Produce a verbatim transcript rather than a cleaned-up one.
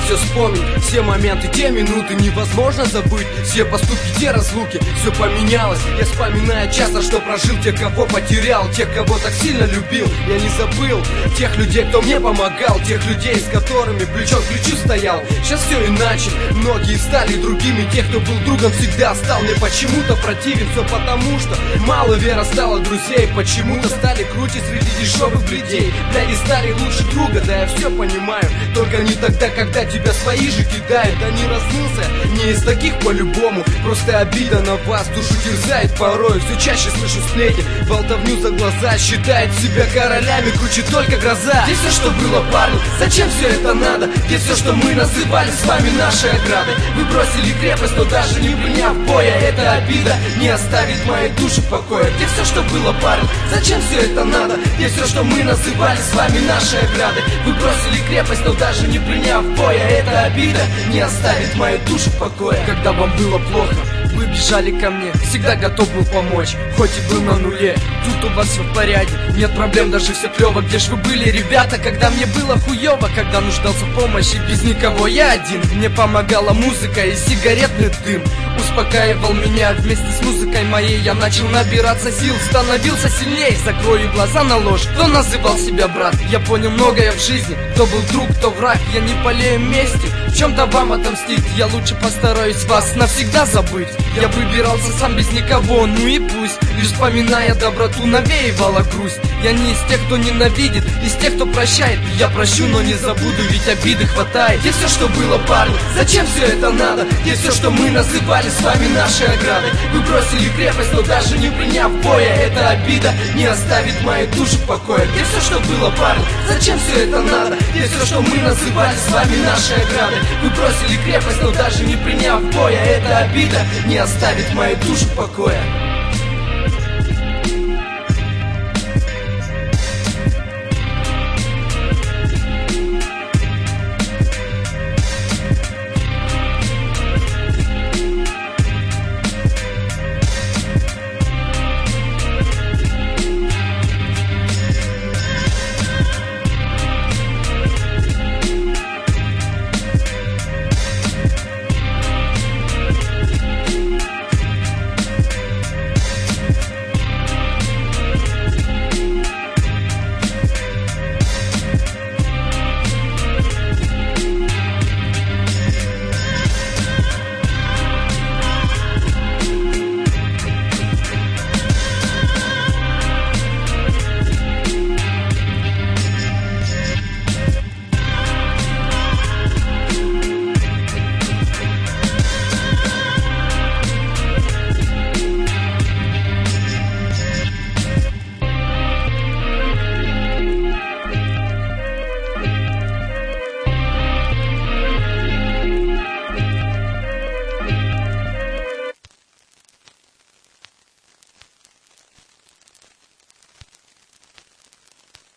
все вспомнить, все моменты, те минуты невозможно забыть. Все поступки, те разлуки, все поменялось. Я вспоминаю часто, что прожил, тех, кого потерял, тех, кого так сильно любил. Я не забыл тех людей, кто мне помогал, тех людей, с которыми плечо к плечу стоял. Сейчас все иначе, многие стали другими. Тех, кто был другом, всегда стал мне почему-то противен. Все потому, что мало вера стала друзей. Почему-то стали круче среди дешевых людей. Бля, не стали лучше друга, да я все понимаю. Только не тогда, когда тебя свои же кидают. Да не разнылся, не из таких по-любому. Просто обида на вас душу терзает порой. Все чаще слышу сплетни, болтовню за глаза. Считает себя королями, круче только гроза. Где все, что было, парни? Зачем все это надо? Где все, что мы называли с вами нашей оградой? Вы бросили крепость, но даже не приняв боя. Это обида не оставит моей души в покое. Где все, что было, парни? Зачем все это надо? Где все, что мы называли с вами нашей оградой? Вы бросили крепость, но даже не приняв боя. Это обида не оставит мою душу в покое. Когда вам было плохо, вы бежали ко мне, всегда готов был помочь, хоть и был на нуле. Тут у вас все в порядке, нет проблем, даже все клево. Где ж вы были, ребята, когда мне было хуево? Когда нуждался в помощи, без никого я один. Мне помогала музыка и сигаретный дым. Успокаивал меня вместе с музыкой моей. Я начал набираться сил, становился сильней. Закрою глаза на ложь, кто называл себя брат. Я понял многое в жизни, кто был друг, кто враг. Я не полею мести, в чем-то вам отомстить. Я лучше постараюсь вас навсегда забыть. Я выбирался сам без никого, ну и пусть. Лишь вспоминая доброту, навеивала грусть. Я не из тех, кто ненавидит, из тех, кто прощает. Я прощу, но не забуду, ведь обиды хватает. Где все, что было, парни? Зачем все это надо? Где все, что мы называли с вами нашей оградой? Вы бросили крепость, но даже не приняв боя. Эта обида не оставит мою душу в покое. Где все, что было, парни? Зачем все это надо? Где все, что мы называли с вами нашей оградой? Вы бросили крепость, но даже не приняв боя. Эта обида не оставит мою душу в покое.